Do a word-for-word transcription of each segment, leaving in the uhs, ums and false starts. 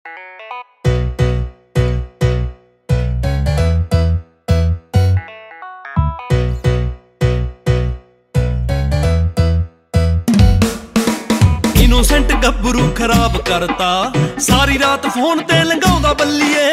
Innocent गब्बरू खराब करता, सारी रात फोन ते लंघाउंदा बल्लीए।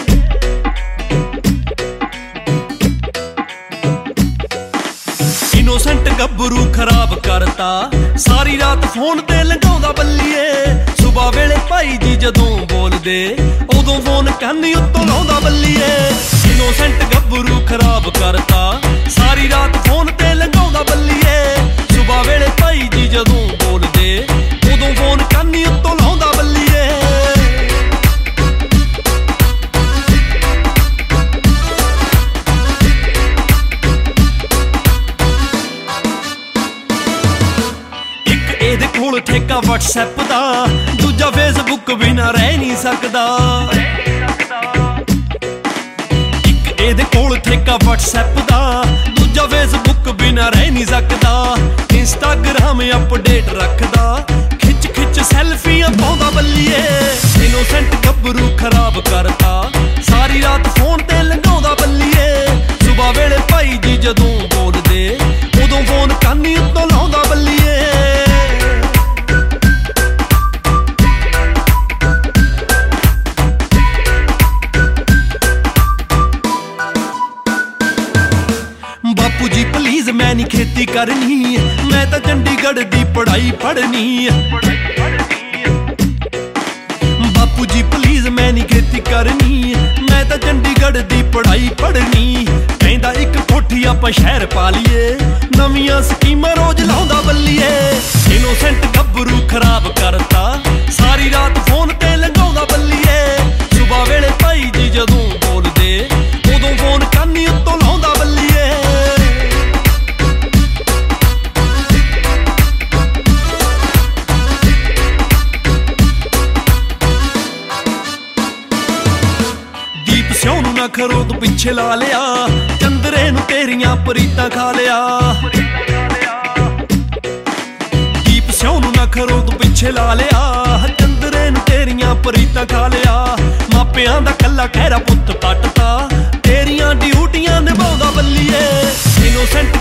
इनोसेंट गब्बरू खराब करता, सारी रात फोन ते लंघाउंदा बल्लीए। सुबह वेले भाई जी जदों बोलदे, उदों फोन कानी उत्तों लाउंदा बल्लीए। इनोसेंट गब्बरू खराब करता, सारी रात फोन ते लंघाउंदा बल्लीए। सुबह वेले भाई जी जदों बोलदे, उदों फोन कानी उत्तों लाउंदा बल्लीए। एक एदे कोल ठेका व्हाट्सएप दा, दूजा फेसबुक बिना रह नहीं सकदा। एक एदे कोल ठेका व्हाट्सएप दा, दूजा फेसबुक बिना रह नहीं सकदा। इंस्टाग्राम अपडेट रखदा, खिच खिच सैल्फियां पाउंदा बल्लीए। इनोसेंट गब्बरू खराब करता, सारी रात फोन ते लंघाउंदा बल्लीए। सुबह वेले भाई जी जदों बोलदे, उदों फोन कानी उत्तों लाउंदा बल्लीए। बापू जी प्लीज मैं नहीं खेती करनी, मैं तो चंडीगढ़ दी पढ़ाई पढ़नी। बापू जी प्लीज मैं नहीं खेती करनी, मैं तो चंडीगढ़ दी पढ़ाई पढ़नी। कहंदा इक कोठी आपां शहर पा लीए, नवीआं स्कीमां रोज लाउंदा बल्लीए। इनोसेंट गब्बरू खराब करता, सारी रात फोन ते लंघाउंदा बल्लीए। सुबह वेले भाई जी जदों बोलदे, उदों फोन कानी उत्तों लाउंदा बल्लीए। सियाणू ना खरो तू पिछे ला लिया, चंदरे नू तेरियां परीतां खा लिया। दीप सियाणू ना खरो तू पिछे ला लिया, चंदरे नू तेरियां परीतां खा लिया। मापियां दा कल्ला खैरा पुत्त पटता, तेरियां ड्यूटियां निभाउंदा बल्लीए। इनोसेंट